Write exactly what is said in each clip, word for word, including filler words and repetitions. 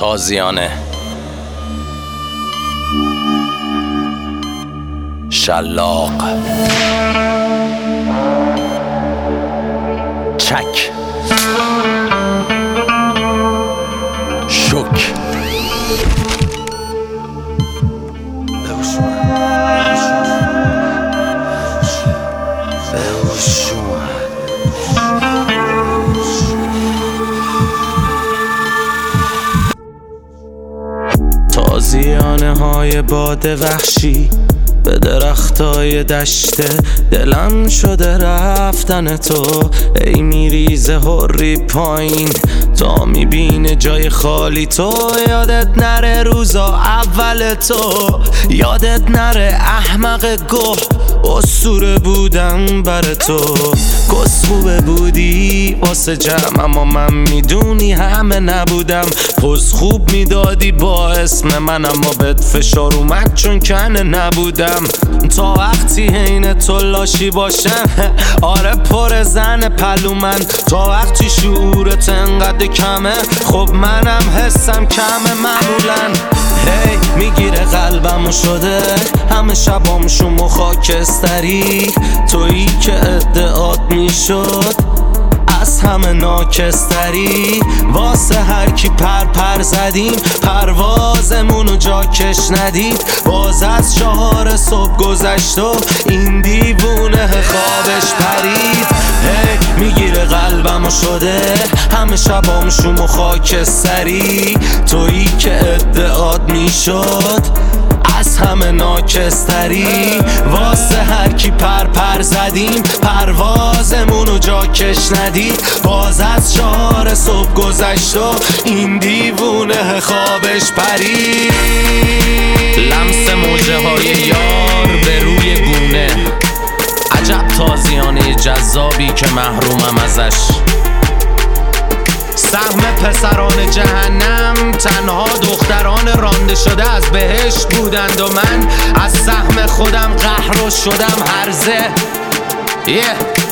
تازیانه شلاق چک شک تازیانه های باد وحشی به درختای دشته دلم شده رفتن تو. ای میریزه هری پایین تا میبینه جای خالی تو. یادت نره روزا اول تو، یادت نره احمق گوه اسطوره بودم بر تو. کسخوبه بودی واسه جمع اما من میدونی همه نبودم. پس خوب میدادی با اسم من اما بهت فشار اومد چون کنه نبودم. تا وقتی حین تو لاشی باشم آره پر زن پلو من. تا وقتی شعورت انقدر کمه خب منم حسم کمه معمولا. هی hey, میگیره قلبمو شده همه شبام شما خاکستری. تویی که ادعات میشد از همه ناکستری. واسه هر کی پر پر زدیم پروازمونو جا کش ندید. باز از چهار صبح گذشت و این دیوونه خوابش پرید. هی hey, میگیره قلبمو شده همه شبام شما خاکستری. تویی که ادعات میشد از همه ناکستری. واسه هر کی پر پر زدیم پروازمونو جا کش ندید. باز از چهار صبح گذشت و این دیوونه خوابش پرید. لمس موجه های یار به روی گونه، عجب تازیانه جذابی که محرومم ازش. سهم پسران جهنم تنها دختران رانده شده از بهشت بودند و من از سهم خودم قهر شدم هرزه. yeah.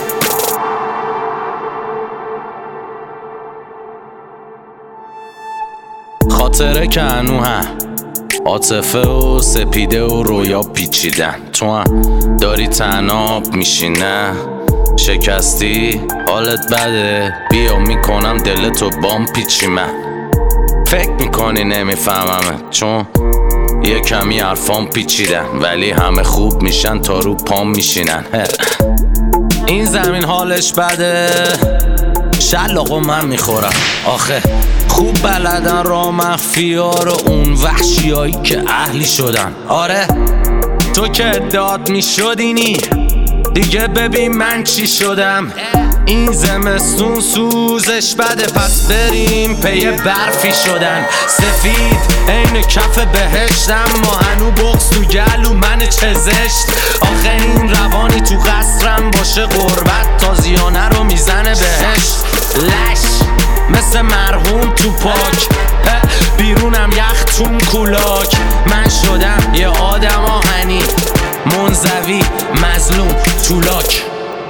خاطره که هنو هم عاطفه و سپیده و رویا پیچیدن. تو هم داری تناب میشینه شکستی حالت بده بیا میکنم دلتو بام پیچی. من فکر میکنی نمیفهممه چون یه کمی حرفام پیچیدن ولی همه خوب میشن تا رو پام میشینن. این زمین حالش بده شلاقو من میخورم. آخه خوب بلدن را مخفیا رو اون وحشیایی که اهلی شدن. آره تو که ادعات میشدینی دیگه ببین من چی شدم. این زمستون سوزش بده پس بریم پی برفی شدن. سفید عین کف بهشتم ما هنو بغض تو گلو من چه زشت. آخه این روانی تو قصرم باشه غربت تازیانه رو میزنه بهشت. لش مثل مرحوم تو پاک بیرونم یخ چون کولاک. من شدم یه آدم آهنی منزوی مظلوم طولاک.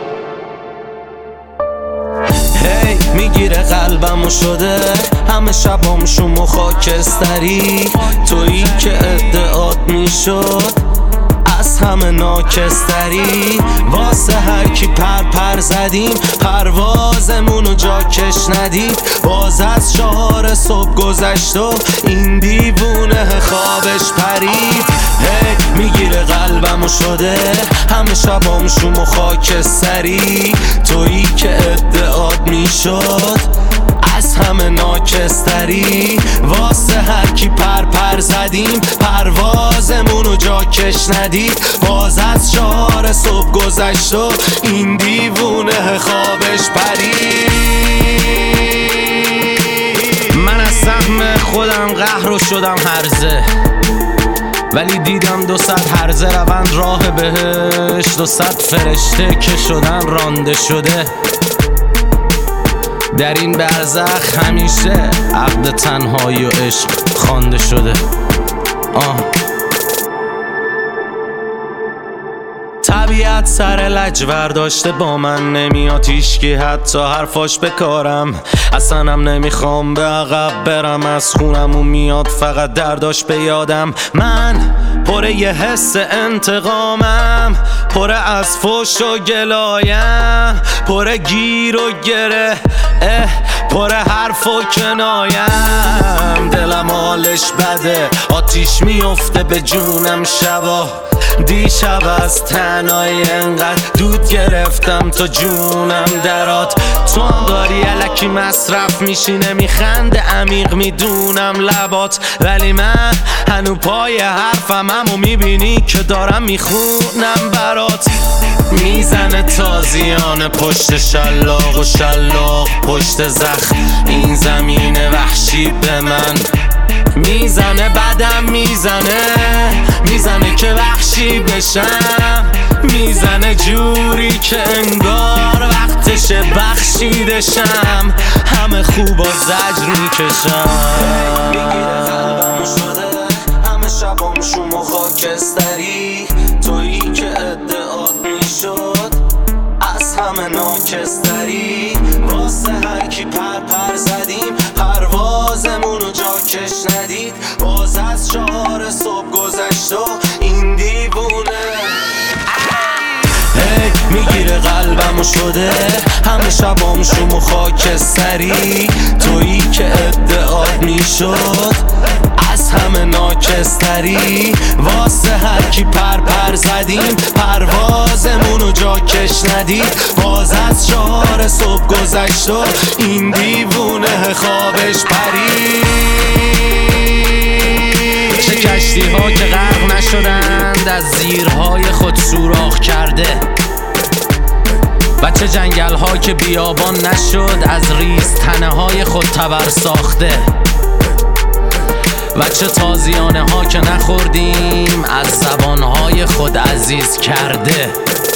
هی hey, میگیره قلبمو شده همه شبام شما خاکستری. تویی که ادعات میشد از همه ناکستری. واسه هر کی پر پر زدیم پروازمونو جا کش ندید. باز از چهار صبح گذشت و این دیوونه خوابش پرید. هی hey, میگیره قلبمو شده همه شبام شما خاکستری. تویی که ادعات میشد از همه ناکستری. واسه هر کی پر پر زدیم پروازمونو جا کش ندید. باز از چهار صبح گذشت و این دیوونه خوابش پرید. من از سهم خودم قهر شدم هرزه ولی دیدم دو صد هرزه روند راه بهشت. دو صد فرشته که شدن رانده شده در این برزخ همیشه عقد تنهایی و عشق خوانده شده. آه طبیعت سر لجور داشته با من نمیاد هیچکی حتی حرفاش بکارم. اصلا هم نمیخوام به عقب برم، از خونمون میاد فقط درداش به یادم. من پر یه حس انتقامم، پر از فوش و گلایم، پر گیر و گره، اه پر حرف و کنایم. دلم حالش بده، آتیش میفته به جونم شبا. دیشب از تنهایی انقدر دود گرفتم تا جونم درات. تو هم داری الکی مصرف میشی نمیخنده عمیق میدونم لبات، ولی من هنو پای حرفم همو میبینی که دارم میخونم برات. میزنه تازیانه پشت شلاق و شلاق پشت زخم، این زمین وحشی به من میزنه، بدم میزنه، میزنه که وحشی بشم، میزنه جوری که انگار وقتش بخشیدشم، همه خوب و زجر میکشم. میگیره قلبمو شده همه شبام شوم و خاکستری، تویی که ادعات میشد از همه ناکستری. واسه هر کی پر پر زدیم پروازمونو جا کش ندید، باز از چهار صبح گذشت و این دیوونه هی میگیره قلبمو شده همه شبام شوم و خاکستری، تویی که ادعات میشد از همه ناکستری. واسه هر کی پر پر زدیم پروازمونو جا کش ندید، باز از چهار صبح گذشت و این دیوونه خوابش پرید. چه کشتی ها که غرق نشدند از زیرهای خود سوراخ کرده، و چه جنگل ها که بیابان نشد از ریز تنه های خود تبر ساخته، و چه تازیانه ها که نخوردیم از زبان های خود عزیز کرده.